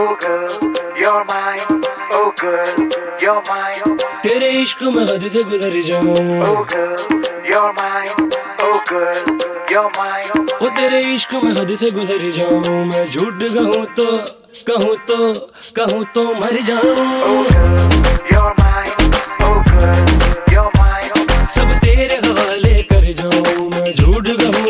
Oh girl, you're mine. Oh girl, you're mine. तेरे इश्क में हद से गुजर जाऊं. Oh girl, you're mine. Oh girl, you're mine. ओ तेरे इश्क में हद से गुजर जाऊं. मैं झूठ कहूँ तो मर जाऊं. Oh girl, you're mine. Oh girl, you're mine. सब तेरे हवाले कर जाऊं. मैं झूठ कहूँ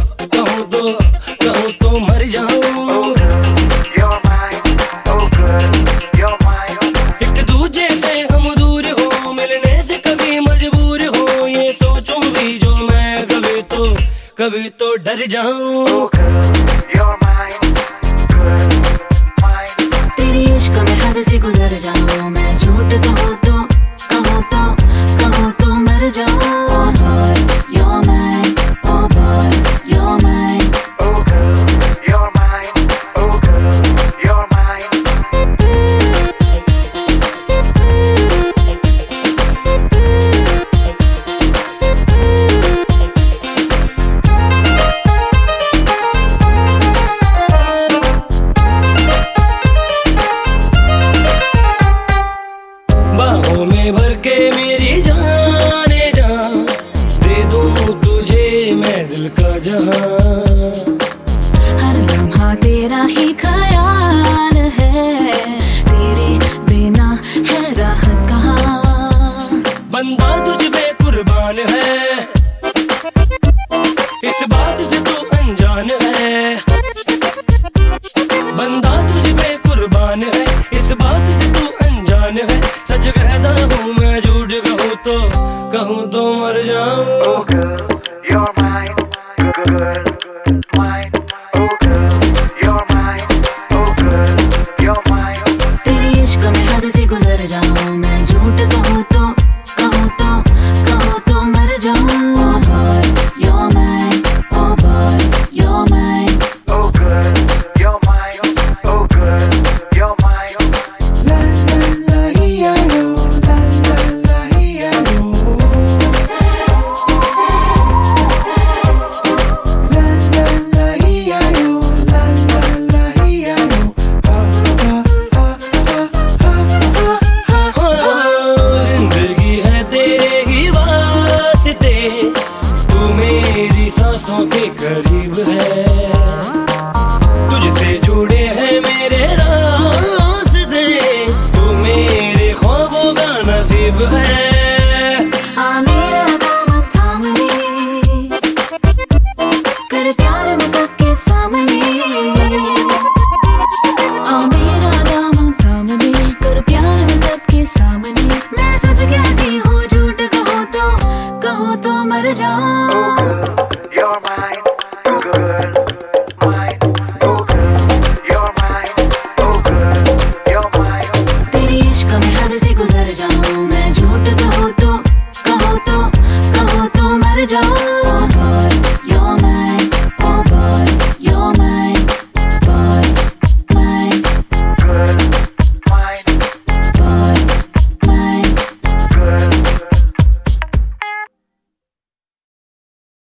तो मर जाऊं. Oh girl, you're mine. Oh girl, you're mine. एक दूजे से हम दूर हो, मिलने से कभी मजबूर हो. ये सोचूं भी जो मैं कभी तो डर जाऊं. Oh girल, you're mine. Girl, mine. तेरी इश्क में हद से गुजर जाऊं. मैं झूठ कहूँ तो मर जाऊं. Oh boy, you're mine. Oh boy, you're mine. Oh girl, you're mine. Oh girl, you're mine. बाहों में भर के मेरी जाने जा, दे दूं तुझे मैं दिल का जहां. हर लम्हा तेरा ही ख्याल है, तेरे बिना है राहत कहाँ. बंदा तुझ पे कुर्बान है, इस बात से तू अनजान है. बंदा तुझ पे कुर्बान है, इस बात से तू अनजान है. सच कहता हूँ मैं, झूठ कहूँ तो मर जाऊं. Oh girl, you're mine. Girl, mine. Oh girl, you're mine. Oh girl, you're mine. तेरी इश्क में हद से गुजर जाऊं. मैं झूठ कहूँ तो मर जाऊं. Oh boy, you're mine. Oh boy, you're mine. Oh girl, you're mine. Oh girl, you're mine. La la la ya yo, la la la ya yo. La la la ya yo, la la la ya yo. जिंदगी है तेरे ही वास्ते, तू मेरी सांसों के करीब है. तुझसे जुड़े हैं मेरे रास्ते, तू मेरे ख्वाबों का नसीब है. आ मेरा दामन थाम ले, कर प्यार में सबके सामने.